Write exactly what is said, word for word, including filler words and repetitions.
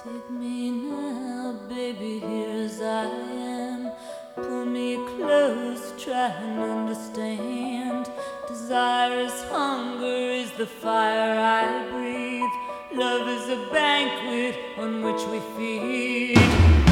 Take me now, baby, here as I am. Pull me close, try and understand. Desire is hunger, is the fire I breathe. Love is a banquet on which we feed.